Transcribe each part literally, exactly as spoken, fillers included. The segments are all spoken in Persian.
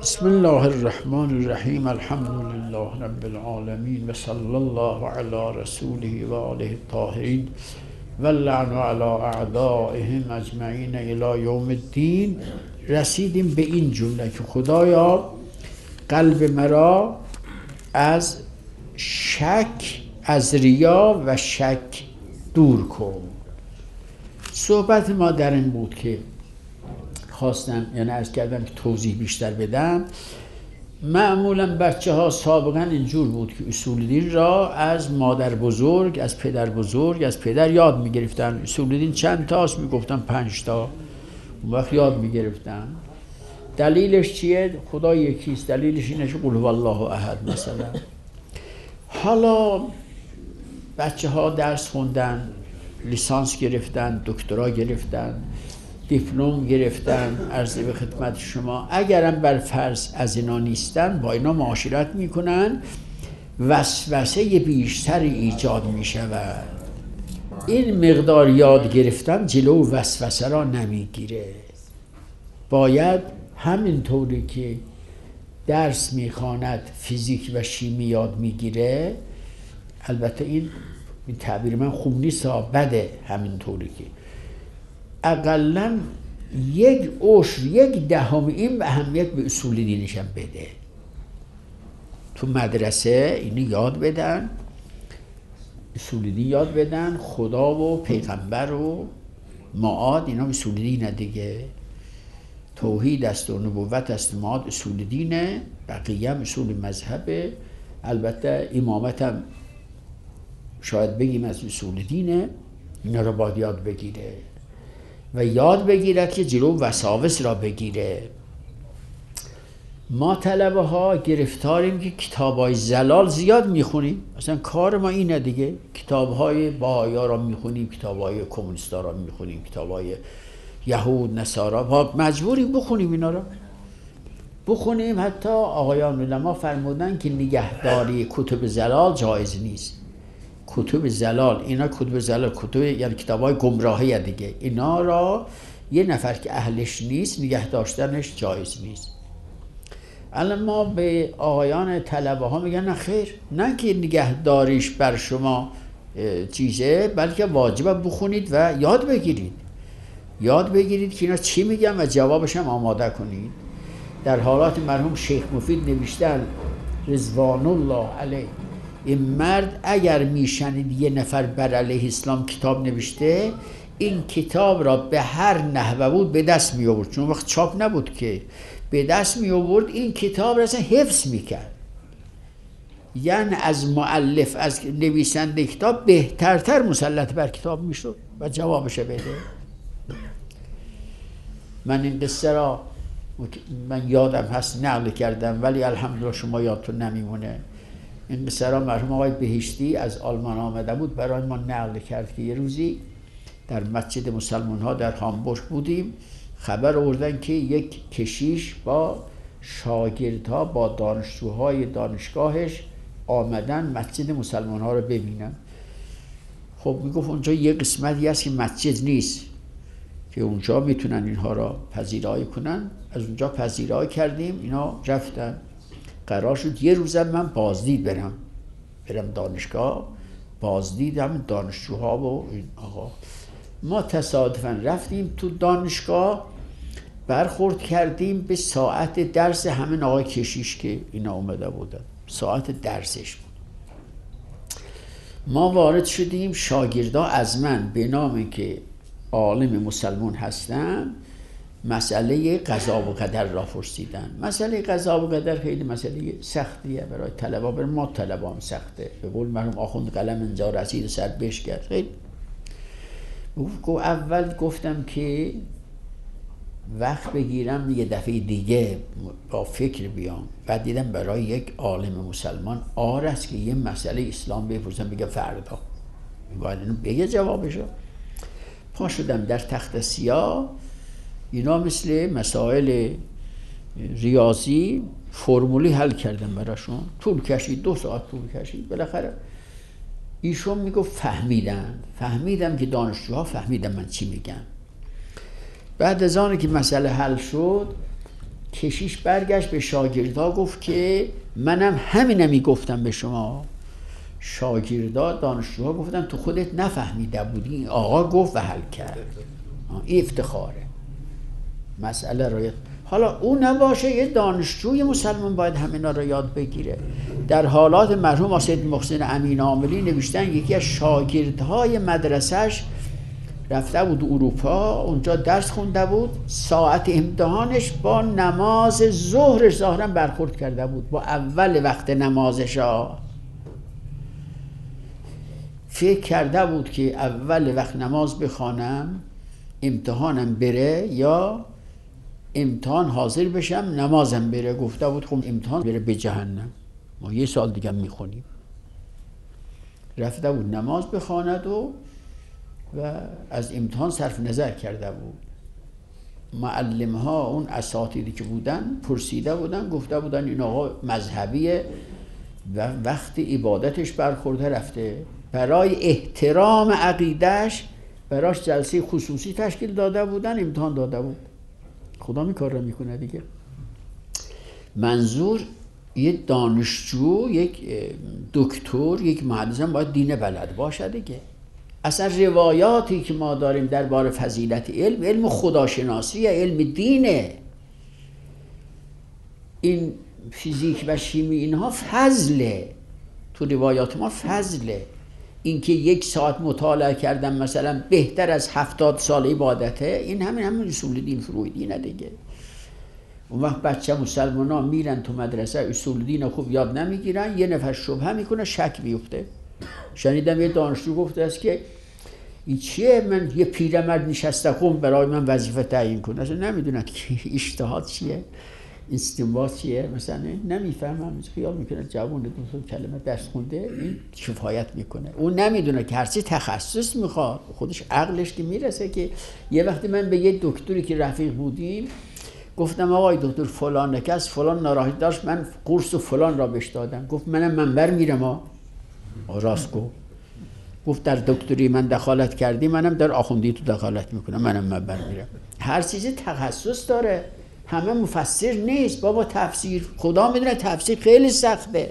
بسم الله الرحمن الرحیم. الحمد لله رب العالمین و صلی الله علی رسوله و آله الطاهرین و اللعن علی اعدائهم اجمعین الی یوم الدین. رسیدیم به این جمله که خدایا قلب مرا از شک، از ریا و شک دور کن. صحبت ما در این بود که خواستم یعنی عرض کردم که توضیح بیشتر بدم. معمولا بچه ها سابقا اینجور بود که اصول دین را از مادر بزرگ، از پدر بزرگ، از پدر یاد می گرفتن. اصول دین چند تاست؟ می گفتن پنج تا. اون وقت یاد می گرفتن. دلیلش چیه؟ خدا یکیست. دلیلش اینه که قل هو الله احد مثلا. حالا بچه ها درس خوندن، لیسانس گرفتن، دکترا گرفتن، دیپلم گرفتن. عرض به خدمت شما اگرم بر فرض از اینا نیستن، با اینا معاشرت میکنن، وسوسه بیشتر ایجاد میشود. این مقدار یاد گرفتن جلو وسوسه را نمیگیره. باید همینطوری که درس میخواند فیزیک و شیمی یاد میگیره، البته این این تعبیر من خوب نیست، بده، همینطوری که اقلاً یک عشر، یک دهم این اهمیت به اصول دینش هم بده. تو مدرسه اینو یاد بدن، اصول دین یاد بدن، خدا و پیغمبر و معاد، اینا اصول دینه دیگه. توحید است و نبوت است، معاد اصول دینه، بقیه هم اصول مذهبه. البته امامت هم شاید بگیم از اصول دینه. اینا رو باید یاد بگیره و یاد بگیرد که جلو وساوس را بگیره. ما طلبه ها گرفتاریم که کتاب های زلال زیاد میخونیم. مثلا کار ما اینه دیگه، کتاب های باهایا را میخونیم، کتاب های کمونیستا را میخونیم، کتاب های یهود نصارا، مجبوریم بخونیم اینا را بخونیم. حتی آقایان علما فرمودن که نگهداری کتب زلال جایز نیست. کتب زلال، اینا کتب زلال کتب یعنی کتابای گمراهی دیگه، اینا را یه نفر که اهلش نیست نگه داشتنش جایز نیست. الان ما به آقایان طلبه ها میگن نه خیر، نه که نگهداریش بر شما چیزه، بلکه واجبه بخونید و یاد بگیرید. یاد بگیرید که اینا چی میگن و جوابش هم آماده کنید. در حالات مرحوم شیخ مفید نوشتن رضوان الله علیه، این مرد اگر میشنید یه نفر بر علیه اسلام کتاب نوشته، این کتاب را به هر نحوه بود به دست می آورد، چون وقت چاپ نبود که، به دست می آورد این کتاب را اصلا حفظ میکرد. یعنی از مؤلف، از نویسنده کتاب بهترتر مسلط بر کتاب میشد و جوابش بده. من این قصه را من یادم هست نقل کردم، ولی الحمدلله شما یادتون نمیمونه. این قصه را مرحوم آقای بهشتی از آلمان آمده بود، برای ما نقل کرد که یه روزی در مسجد مسلمان ها در هامبورگ بودیم، خبر آوردن که یک کشیش با شاگردها، با دانشجوهای دانشگاهش آمدن مسجد مسلمان ها رو ببینن. خب میگفت اونجا یه قسمتی هست که مسجد نیست که اونجا میتونن اینها را پذیرایی کنن. از اونجا پذیرایی کردیم، اینا رفتن. قرار شد یه روزم من بازدید برم برم دانشگاه، بازدیدم دانشجوها و این آقا. ما تصادفاً رفتیم تو دانشگاه، برخورد کردیم به ساعت درس همین آقای کشیش که اینا اومده بودن، ساعت درسش بود. ما وارد شدیم، شاگردا از من به نام که عالم مسلمان هستم مسئله قضا و قدر را پرسیدن. مسئله قضا و قدر خیلی مسئله سختیه برای طلبا، برای ما طلبا هم سخته. به قول مرحوم آخوند قلم اینجا رسید سر بش کرد. خیلی اول گفتم که وقت بگیرم یه دفعه دیگه با فکر بیام. بعد دیدم برای یک عالم مسلمان آر است که یه مسئله اسلام بپرسم، بگه فردا باید اینو بگه جوابشو. پا شدم در تخت سیاه، اینا مثل مسائل ریاضی فرمولی حل کردم براشون. طول کشید، دو ساعت طول کشید. بالاخره ایشون میگفت فهمیدن فهمیدم که دانشجوها فهمیدن من چی میگم. بعد از آنه که مسئله حل شد، کشیش برگشت به شاگردا گفت که منم همینم میگفتم به شما. شاگردا دانشجوها گفتن تو خودت نفهمیده بودی، آقا گفت و حل کرد. این افتخاره. مسئله رو حالا او نباشه یه دانشجوی مسلمان باید همینا رو یاد بگیره. در حالات مرحوم سید محسن امین عاملی نوشتن یکی از شاگردهای مدرسهش رفته بود اروپا، اونجا درس خونده بود، ساعت امتحانش با نماز ظهرش ظاهرا برخورد کرده بود، با اول وقت نمازش ها. فکر کرده بود که اول وقت نماز بخوانم امتحانم بره یا امتحان حاضر بشم نمازم بره. گفته بود خب امتحان بره به جهنم، ما یه سال دیگه میخونیم. رفته بود نماز بخواند و و از امتحان صرف نظر کرده بود. معلم ها اون اساتیدی که بودن پرسیده بودن، گفته بودن این آقا مذهبیه و وقت عبادتش برخورده رفته. برای احترام عقیدهش براش جلسه خصوصی تشکیل داده بودن، امتحان داده بود. خدا می کار رو میکنه دیگه. منظور یه دانشجو، یک دکتر، یک مهندس باید دین بلد باشه دیگه. اصلا روایاتی که ما داریم درباره فضیلت علم، علم خداشناسی، علم دینه. این فیزیک و شیمی اینها فضله، تو روایات ما فضله. اینکه یک ساعت مطالعه کردن مثلا بهتر از هفتاد سال عبادته، این همین همین اصول دین فرویدینه دیگه. اون وقت بچه مسلمان ها میرن تو مدرسه اصول دین خوب یاد نمیگیرن، یه نفر شبهه میکنه شک بیفته. شنیدم یه دانشجو گفته است که این چیه، من یه پیرمرد نشسته خوب برای من وظیفه تعیین کنه، اصلا نمیدونن که اجتهاد چیه، استنباط چیه، مثلا نمیفهمم. خیال میکنه جوون دو تا کلمه درس خونده این کفایت میکنه. اون نمیدونه که هرچی تخصص میخواد، خودش عقلش که میرسه. که یه وقتی من به یه دکتری که رفیق بودیم گفتم آقای دکتر فلان کس فلان ناراحت داشت، من قرص و فلان را بهش دادم. گفت منم منبر میرم. ها راست گفت. گفت در دکتری من دخالت کردی، منم در آخوندی تو دخالت میکنم، منم منبر میرم. هر چیزی تخصص داره، همه مفسر نیست بابا. تفسیر خدا میدونه تفسیر خیلی سخته.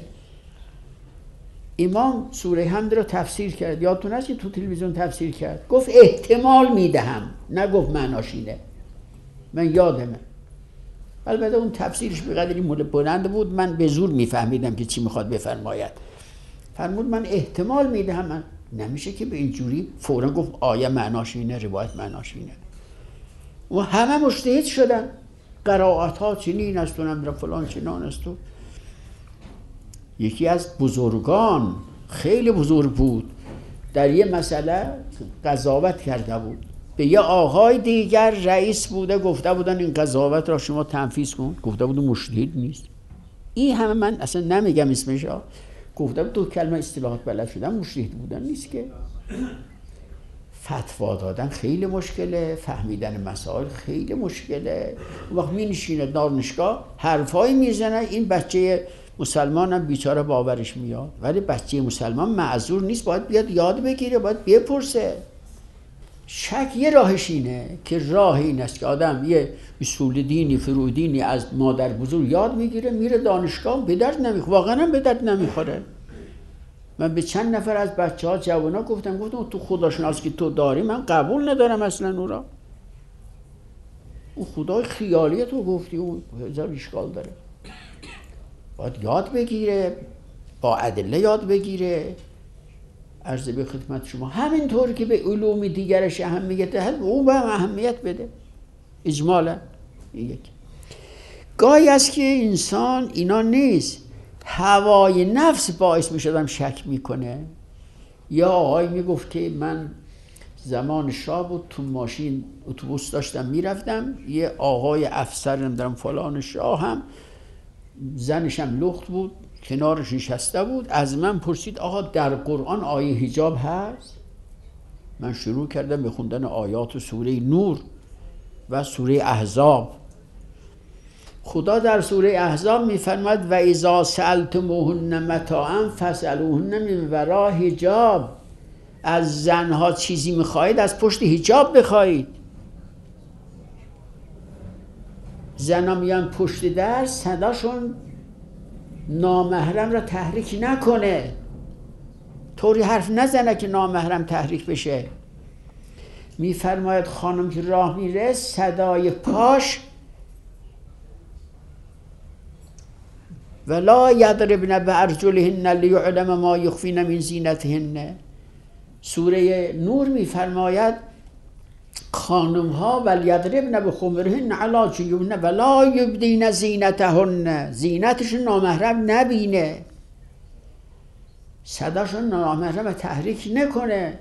امام سوره حمد رو تفسیر کرد، یادتون هست که تو تلویزیون تفسیر کرد، گفت احتمال میدهم، نگفت معناش اینه. من یادمه. البته اون تفسیرش به قدری بلند بود من به زور میفهمیدم که چی میخواد بفرماید. فرمود من احتمال میدهم. من نمیشه که به اینجوری فوراً گفت آیه معناش اینه، روایت معناش اینه. و همه مجتهد شدن، قرائت ها چنین است و نمیدونم فلان چنان است. و یکی از بزرگان خیلی بزرگ بود در یه مسئله قضاوت کرده بود، به یه آقای دیگر رئیس بوده، گفته بودن این قضاوت را شما تنفیذ کن. گفته بود مجتهد نیست. این همه من اصلا نمیگم اسمش ها، گفته بود دو کلمه اصطلاحات بلد شدن، مجتهد بودن نیست که. فتوا دادن خیلی مشکله، فهمیدن مسائل خیلی مشکله. اون وقت می نشینه دانشگاه حرفایی میزنه، این بچه مسلمان هم بیچاره باورش میاد، ولی بچه مسلمان معذور نیست، باید بیاد یاد بگیره، باید بپرسه. شک یه راهش اینه که راه این است که آدم یه اصول دینی فرویدینی از مادر بزرگ یاد میگیره، میره دانشگاه، به درد نمیخوره، واقعا به درد نمیخوره. من به چند نفر از بچه ها جوانا گفتم گفتم تو خداشناسی که تو داری من قبول ندارم اصلا اون را. اون خدای خیالیه تو گفتی، اون هزار اشکال داره. باید یاد بگیره، با ادله یاد بگیره. عرض به خدمت شما همینطور که به علوم دیگرش اهمیت دهد اون به هم اهمیت بده. اجمالا یک گاهی است که انسان اینا نیست، هوای نفس باعث میشدم شک میکنه. یا آقای میگفت که من زمان شاه بود تو ماشین اتوبوس داشتم میرفتم، یه آقای افسر نمیدونم فلان شاه هم زنشم لخت بود کنارش نشسته بود، از من پرسید آقا در قرآن آیه حجاب هست؟ من شروع کردم به خوندن آیات سوره نور و سوره احزاب. خدا در سوره احزاب میفرماید و اذا سألتموهن متاعا فاسألوهن من وراء حجاب. از زنها چیزی میخواهید از پشت حجاب بخواهید. زنا میان پشت در، صداشون نامحرم را تحریک نکنه، طوری حرف نزنه که نامحرم تحریک بشه. میفرماید خانم که راه میره صدای پاش ولا یضربن بارجلهن لیعلم ما یخفین من زینتهن. سوره نور میفرماید خانم ها ولیضربن بخمرهن علی جیوبهن ولا یبدین زینتهن، زینتشون نامحرم نبینه، صداشون نامحرم تحریک نکنه.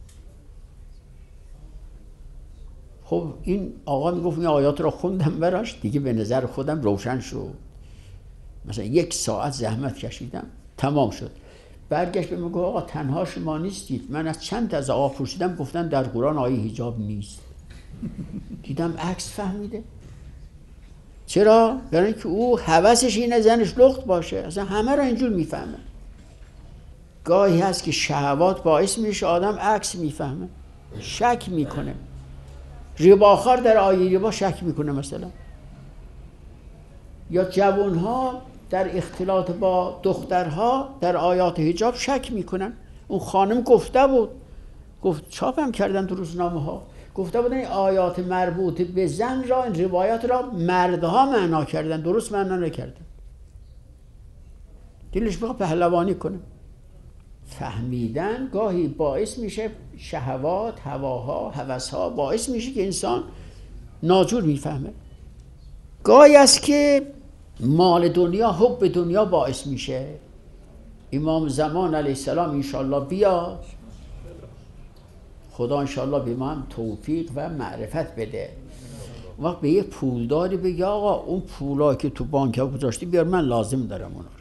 خب این آقا میگفت این آیات رو خوندم براش دیگه به نظر خودم روشن شد. مثلا یک ساعت زحمت کشیدم تمام شد. برگشت به من گفت آقا تنها شما نیستید، من از چند تا از آقا پرسیدم گفتن در قرآن آیه حجاب نیست. دیدم عکس فهمیده. چرا؟ برای اینکه او هوسش اینه زنش لخت باشه، اصلا همه را اینجور میفهمه. گاهی هست که شهوات باعث میشه آدم عکس میفهمه، شک میکنه. رباخوار در آیه ربا شک میکنه مثلا، یا جوانها در اختلاط با دخترها در آیات حجاب شک میکنن. اون خانم گفته بود، گفت چاپم کردن تو روزنامه ها، گفته بودن این آیات مربوط به زن را، این روایات را مردها معنا کردن، درست معنا نکردن. دلش بخواه پهلوانی کنه. فهمیدن گاهی باعث میشه شهوات، هواها، هوسها باعث میشه که انسان ناجور میفهمه. گاهی است که مال دنیا، حب دنیا باعث میشه. امام زمان علیه السلام انشالله بیاد، خدا انشالله به ما هم توفیق و معرفت بده. وقت به یه پولداری بگه آقا اون پولایی که تو بانک ها گذاشتی بیار من لازم دارم اونا رو.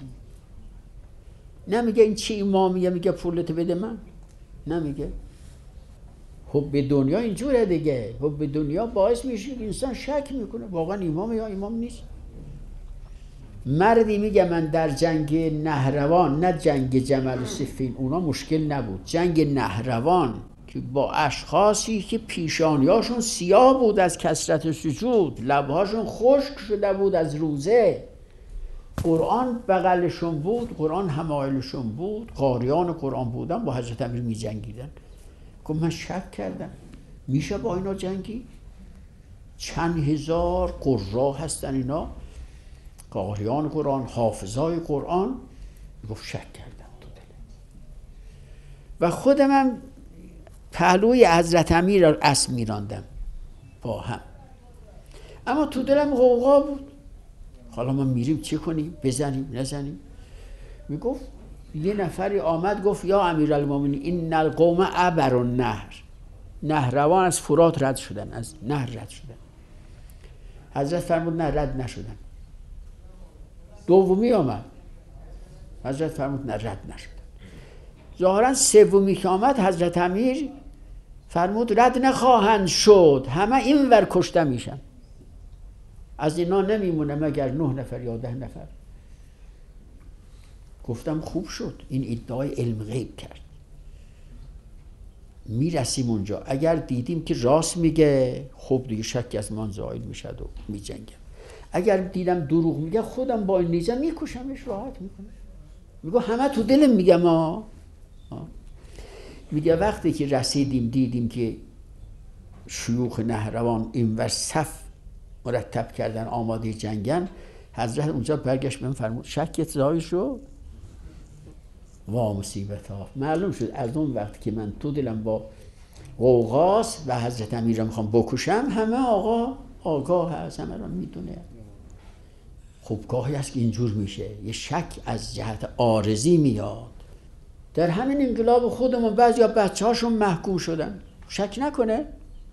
نمیگه این چی امامیه، میگه پولت بده من، نمیگه. حب دنیا اینجوره دیگه، حب دنیا باعث میشه که انسان شک میکنه واقعا امام یا امام نیست. مردی میگه من در جنگ نهروان، نه جنگ جمل و صفین، اونا مشکل نبود، جنگ نهروان که با اشخاصی که پیشانیاشون سیاه بود از کثرت سجود، لبهاشون خشک شده بود از روزه، قرآن بغلشون بود، قرآن همایلشون بود، قاریان قرآن بودن، با حضرت امیر می جنگیدن. گفت من شک کردم میشه با اینا جنگی؟ چند هزار قرا هستن اینا، قاریان قرآن، حافظای قرآن. گفت شک کردم تو دل. و خودم هم پهلوی حضرت امیر را اسب میراندم با هم، اما تو دلم غوغا بود. حالا ما میریم چه کنیم؟ بزنیم نزنیم؟ میگفت یه نفری آمد گفت یا امیرالمومنین این القوم عبر النهر، نهروان از فرات رد شدن، از نهر رد شدن. حضرت فرمود نه رد نشدن. دومی آمد، حضرت فرمود نه رد نشدن. ظاهرا سومی که آمد حضرت امیر فرمود رد نخواهند شد، همه این ور کشته میشن، از اینا نمیمونه مگر نه نفر یا ده نفر. گفتم خوب شد، این ادعای علم غیب کرد. میرسیم اونجا، اگر دیدیم که راست میگه خب دیگه شک از من زائل میشه و میجنگم. اگر دیدم دروغ میگه خودم با این نیزه میکشمش، راحت میکنم. میگه همه تو دلم میگم ها. میگه وقتی که رسیدیم دیدیم که شیوخ نهروان اینور صف مرتب کردن آماده جنگن، حضرت اونجا برگشت بهم فرمود شکت زایل شد؟ وا مصیبت ها. معلوم شد از اون وقت که من تو دلم با غوغاست و حضرت امیر رو میخوام بکشم، همه آقا آگاه هست، همه رو میدونه. خب گاهی هست که اینجور میشه، یه شک از جهت عارضی میاد. در همین انقلاب خودمون بعضی ها بچه هاشون محکوم شدن، شک نکنه.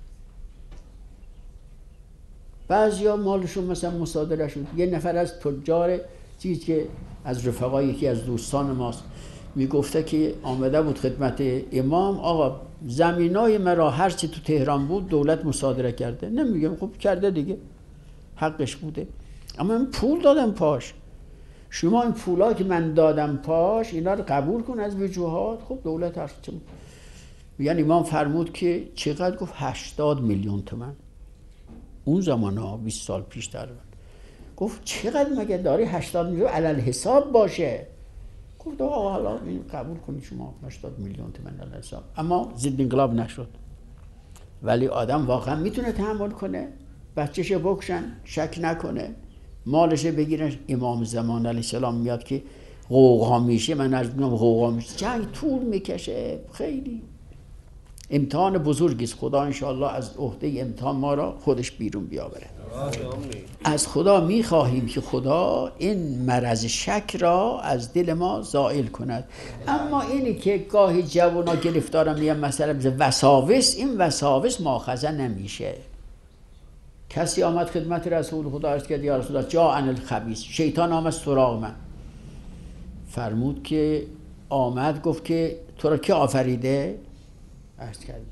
بعضی ها مالشون مثلا مصادره شد. یه نفر از تجار چیز که از رفقای یکی از دوستان ماست میگفته که آمده بود خدمت امام، آقا زمینای مرا هرچی تو تهران بود دولت مصادره کرده. نمیگم خب کرده دیگه، حقش بوده، اما من پول دادم پاش. شما این پولا که من دادم پاش اینا رو قبول کن از وجوهات. خب دولت هست. یعنی امام فرمود که چقدر؟ گفت هشتاد میلیون تومان. اون زمان ها بیست سال پیش تقریبا. گفت چقدر مگه داری هشتاد میلیون علل حساب باشه؟ گفت آقا حالا این قبول کنید شما هشتاد میلیون تومان علل حساب، اما ضد انقلاب نشد. ولی آدم واقعا میتونه تحمل کنه، بچه‌ش بکشن شک نکنه، مالش بگیرن. امام زمان علیه السلام میاد که غوغا میشه، من از میگم غوغا میشه، جنگ طول میکشه، خیلی امتحان بزرگی است. خدا انشاءالله از عهده امتحان ما را خودش بیرون بیاوره. از خدا میخواهیم که خدا این مرض شک را از دل ما زائل کند. اما اینی که گاهی جوانا گرفتارم میگن مثلا وساوس، این وساوس ماخذه نمیشه. کسی آمد خدمت رسول خدا عرض کرد یا رسول الله جاء عن الخبیث، شیطان آمد سراغ من. فرمود که آمد گفت که تو را کی آفریده؟ عرض کرد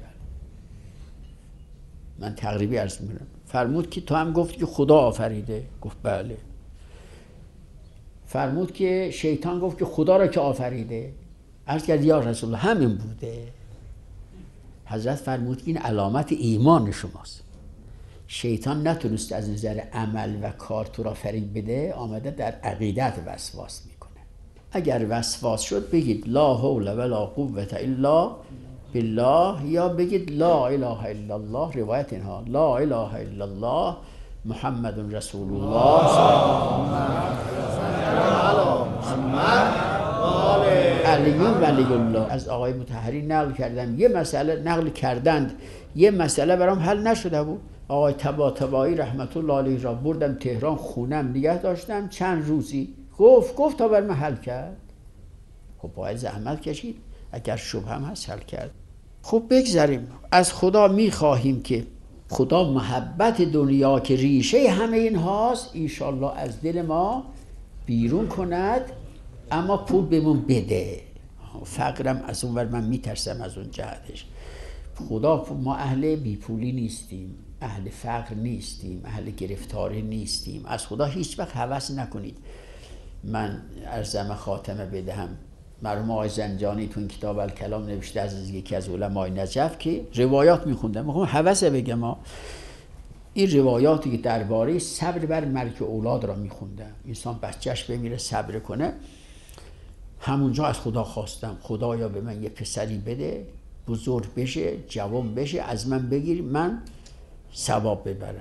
من تقریبی عرض میکنم. فرمود که تو هم گفت که خدا آفریده؟ گفت بله. فرمود که شیطان گفت که خدا را که آفریده؟ عرض کرد یا رسول الله همین بوده. حضرت فرمود که این علامت ایمان شماست. شیطان نتونست از نظر عمل و کار تو را فریب بده، آمده در عقیدت وسواس میکنه. اگر وسواس شد بگید لا حول ولا قوة الا بالله، یا بگید لا اله الا الله. روایت اینها لا اله الا الله محمد رسول الله علی ولی الله. از آقای مطهری نقل کردم یه مسئله نقل کردند، یه مسئله برام حل نشده بود. آقای طباطبایی رحمت الله علیه را بردم تهران، خونم نگه داشتم چند روزی. گفت گفت تا بر من حل کرد. خب باید زحمت کشید، اگر شبه هم هست حل کرد. خب بگذاریم. از خدا میخواهیم که خدا محبت دنیا که ریشه همه این هاست انشالله از دل ما بیرون کند، اما پول بهمون بده. فقرم از اون ور من میترسم از اون جهتش. خدا ما اهل بیپولی نیستیم، اهل فقر نیستیم، اهل گرفتاری نیستیم. از خدا هیچ وقت هوس نکنید. من عرضم خاتمه بدهم، مرحوم آقای زنجانی تو این کتاب الکلام نوشته از یکی از علمای نجف که روایات میخوندم، میخوام هوسه بگم ما این روایاتی که درباره صبر بر مرگ اولاد را میخوندم. انسان بچهش بمیره صبر کنه. همونجا از خدا خواستم خدایا به من یه پسری بده، بزرگ بشه، جوان بشه، از من بگیر من ثواب ببرم.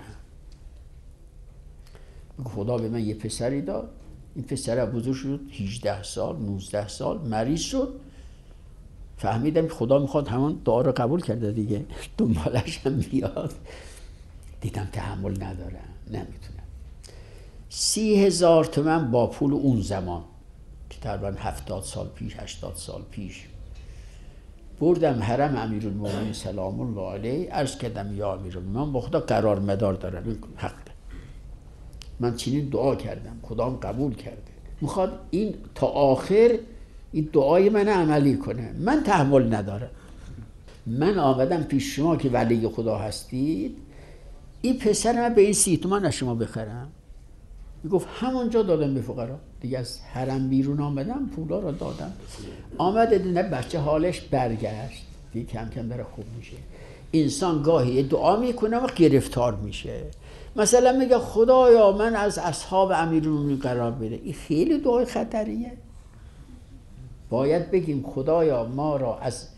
خدا به من یه پسری داد. این پسر بزرگ شد هجده سال نوزده سال مریض شد. فهمیدم که خدا میخواد همون دعا رو قبول کرده دیگه، دنبالش هم بیاد. دیدم تحمل ندارم، نمیتونم. سی هزار تومن با پول اون زمان که تقریبا هفتاد سال پیش هشتاد سال پیش بردم حرم امیرالمومنین سلام الله علیه. عرض کردم یا امیرالمومنین با خدا قرار مدار دارم، حق من چنین دعا کردم، خدا هم قبول کرده. میخواد این تا آخر این دعای من عملی کنه. من تحمل ندارم. من آمدم پیش شما که ولی خدا هستید، این پسر من به این سی تومن از شما بخرم. میگفت همونجا دادم به فقرا. دیگه از حرم بیرون آمدم پولا رو دادم. آمده دیدم بچه حالش برگشت، دیگه کم کم داره خوب میشه. انسان گاهی دعا میکنه و گرفتار میشه. مثلا میگه خدایا من از اصحاب امیرالمومنین قرار بده. این خیلی دعای خطریه. باید بگیم خدایا ما را از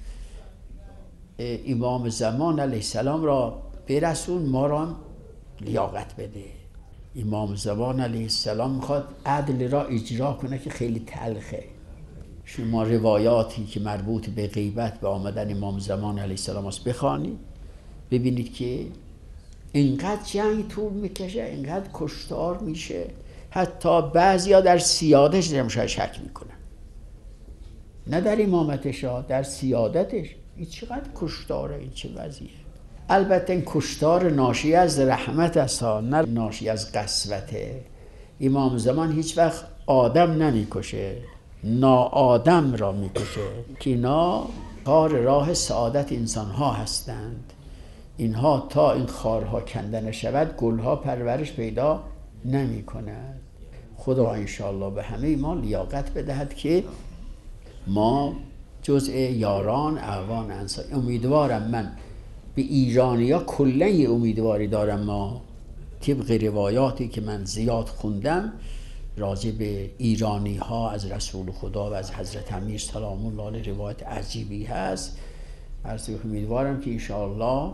امام زمان علیه السلام را برسون، ما را لیاقت بده. امام زمان علیه السلام میخواد عدل را اجرا کنه که خیلی تلخه. شما روایاتی که مربوط به غیبت به آمدن امام زمان علیه السلام است بخوانید، ببینید که اینقدر جنگ طول میکشه، اینقدر کشتار میشه، حتی بعضیا در سیادتش در شک میکنن، نه در امامتش ها، در سیادتش. این چقدر کشتاره، این چه وضعیه. البته این کشتار ناشی از رحمت است، نه ناشی از قسوته. امام زمان هیچ وقت آدم نمیکشه، ناآدم را میکشه که اینا کار راه سعادت انسان ها هستند. اینها تا این خارها کنده نشود گلها پرورش پیدا نمی کند. خدا انشاءالله به همه ما لیاقت بدهد که ما جزء یاران اعوان انصار. امیدوارم، من به ایرانی ها کلن یه امیدواری دارم، ما طبق روایاتی که من زیاد خوندم راجع به ایرانی ها از رسول خدا و از حضرت امیر سلام الله علیه روایت عجیبی هست. عرض امیدوارم که انشاءالله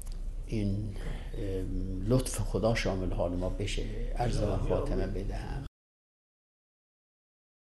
این لطف خدا شامل حال ما بشه. عرض و خاتمه بدهم.